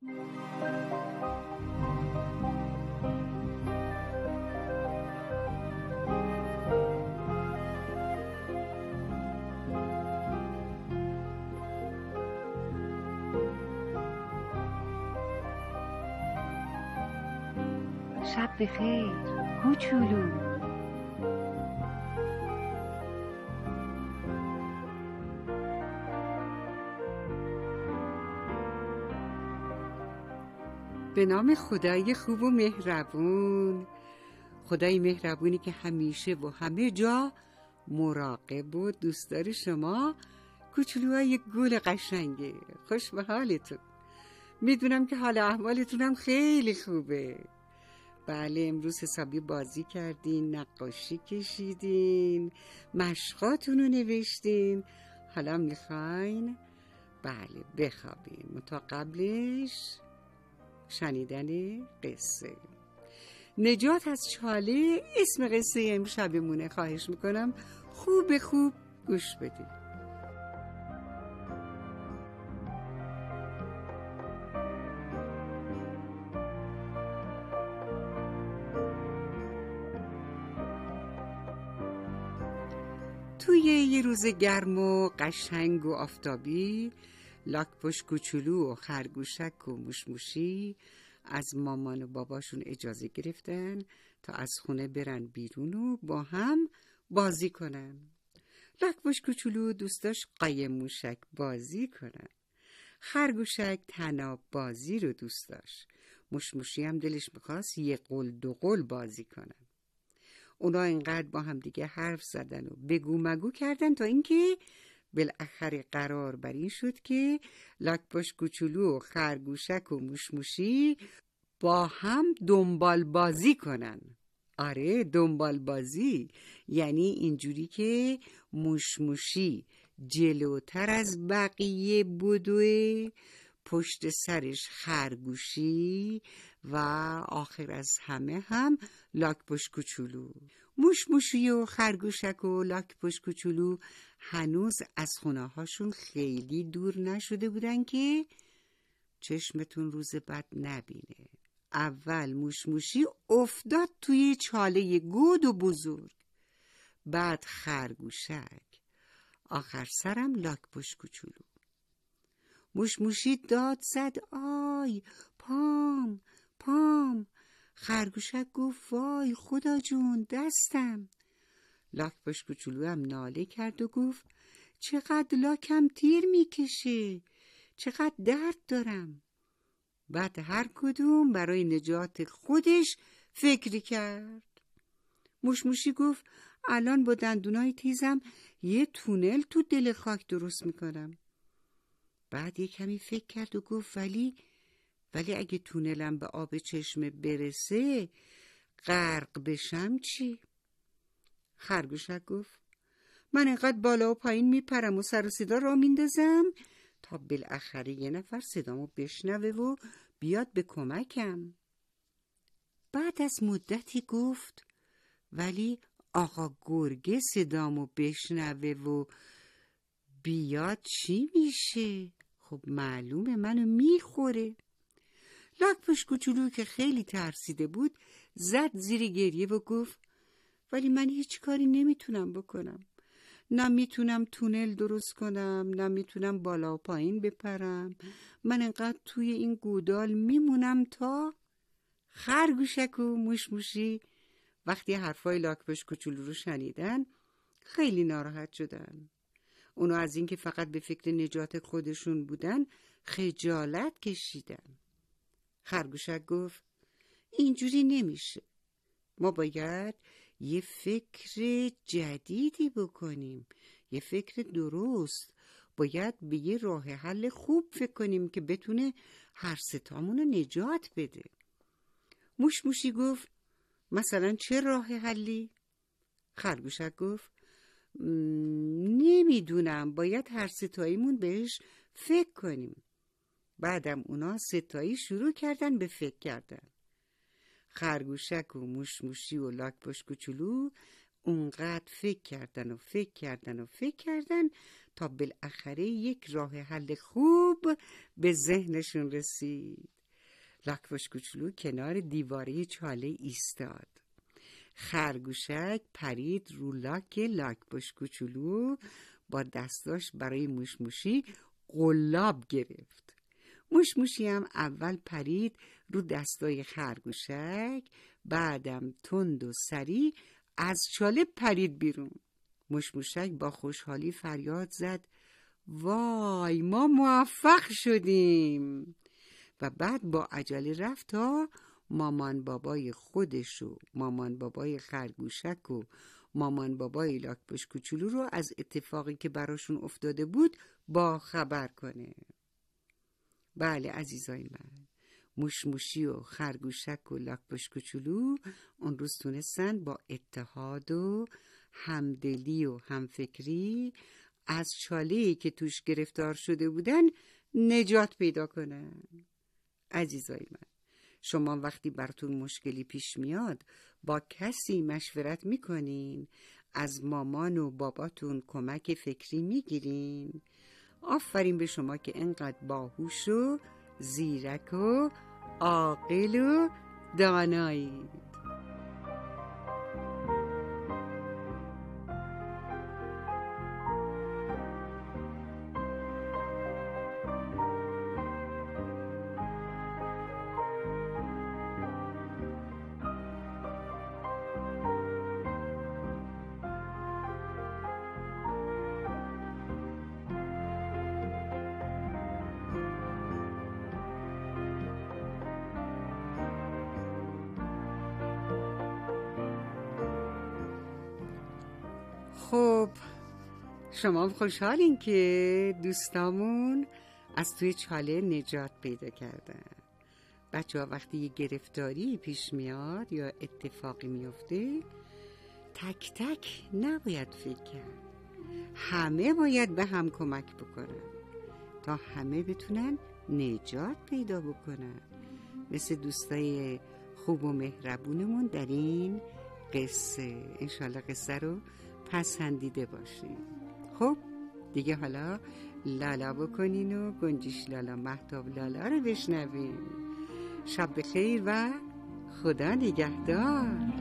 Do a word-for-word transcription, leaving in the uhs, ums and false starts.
شب بخیر کوچولو. به نام خدای خوب و مهربون، خدای مهربونی که همیشه و همه جا مراقب و دوستدار شما کوچولوهای گل قشنگه. خوش به حالتون. میدونم که حال احوالتونم خیلی خوبه. بله، امروز حسابی بازی کردین، نقاشی کشیدین، مشقاتون رو نوشتین، حالا میخواین بله بخوابین. تا قبلش شنیدن قصه نجات از چاله اسم قصه امشبمونه. خواهش میکنم خوب خوب گوش بدید. توی یه روز گرم و قشنگ و آفتابی، لاک‌پشت کوچولو و خرگوشک و موشموشی از مامان و باباشون اجازه گرفتن تا از خونه برن بیرون و با هم بازی کنن. لاک‌پشت کوچولو دوست داشت قایم موشک بازی کنن. خرگوشک طناب بازی رو دوست داشت. موشموشی هم دلش می‌خواست یه قل دو قل بازی کنن. اونا اینقدر با هم دیگه حرف زدن و بگو مگو کردن تا اینکه بالاخره قرار بر این شد که لاک‌پشت کوچولو و خرگوشک و موشموشی با هم دنبال بازی کنن. آره، دنبال بازی یعنی اینجوری که موشموشی جلوتر از بقیه بدوه، پشت سرش خرگوشی و آخر از همه هم لاک‌پشت کوچولو. موشموشی و خرگوشک و لاک‌پشت کوچولو هنوز از خونه هاشون خیلی دور نشده بودن که چشمتون روز بد نبینه. اول موشموشی افتاد توی چاله گود و بزرگ، بعد خرگوشک، آخر سرم لاک‌پشت کوچولو. موشموشی داد زد آی پام پام. خرگوشک گفت وای خدا جون دستم. لاک‌پشت کوچولو هم ناله کرد و گفت چقدر لاکم تیر میکشه، چقدر درد دارم. بعد هر کدوم برای نجات خودش فکری کرد. موشموشی گفت الان با دندونای تیزم یه تونل تو دل خاک درست میکنم. بعد یه کمی فکر کرد و گفت ولی ولی اگه تونلم به آب چشمه برسه غرق بشم چی؟ خرگوشک گفت من اینقدر بالا و پایین میپرم و سر و صدا را میندازم تا بالاخره یه نفر صدامو بشنوه و بیاد به کمکم. بعد از مدتی گفت ولی آقا گرگه صدامو بشنوه و بیاد چی میشه؟ خب معلومه منو میخوره. لاک‌پشت کوچولو که خیلی ترسیده بود زد زیر گریه و گفت ولی من هیچ کاری نمیتونم بکنم. نه میتونم تونل درست کنم، نه میتونم بالا و پایین بپرم. من انقدر توی این گودال میمونم تا خرگوشک و موشموشی وقتی حرفای لاک‌پشت کوچولو رو شنیدن خیلی ناراحت شدن. اونا از اینکه فقط به فکر نجات خودشون بودن خجالت کشیدن. خرگوشک گفت اینجوری نمیشه. ما باید یه فکر جدیدی بکنیم، یه فکر درست. باید به یه راه حل خوب فکر کنیم که بتونه هر ستامون رو نجات بده. موشموشی گفت مثلا چه راه حلی؟ خرگوشک گفت نمیدونم، باید هر ستاییمون بهش فکر کنیم. بعدم اونا ستایی شروع کردن به فکر کردن. خرگوشک و موشموشی و لاک‌پشت کوچولو اونقدر فکر کردن و فکر کردن و فکر کردن تا بالاخره یک راه حل خوب به ذهنشون رسید. لاک‌پشت کوچولو کنار دیواره چاله ایستاد. خرگوشک پرید رو لاک لاک‌پشت کوچولو، با دستاش برای موشموشی قلاب گرفت. موشموشی هم اول پرید رو دستای خرگوشک، بعدم تند و سریع از چاله پرید بیرون. موشموشک با خوشحالی فریاد زد: وای، ما موفق شدیم! و بعد با عجله رفت تا مامان بابای خودش و مامان بابای خرگوشک و مامان بابای لاک‌پشت کوچولو رو از اتفاقی که براشون افتاده بود با خبر کنه. بله عزیزای من، موشموشی و خرگوشک و لاک‌پشت کوچولو اون روز تونستن با اتحاد و همدلی و همفکری از چاله‌ای که توش گرفتار شده بودن نجات پیدا کنن. عزیزای من، شما وقتی براتون مشکلی پیش میاد با کسی مشورت میکنین؟ از مامان و باباتون کمک فکری میگیرین؟ آفرین به شما که انقدر باهوش و زیرک و عاقل و دانایید. خب شما خوشحالین که دوستامون از توی چاله نجات پیدا کردن. بچه ها وقتی یه گرفتاری پیش میاد یا اتفاقی میفته، تک تک نباید فکر کرد، همه باید به هم کمک بکنن تا همه بتونن نجات پیدا بکنن، مثل دوستای خوب و مهربونمون در این قصه. انشالله قصه رو پسندیده باشین. خب دیگه حالا لالا بکنین و گنجیش لالا مهتاب لالا رو بشنوین. شب بخیر و خدا نگهدار.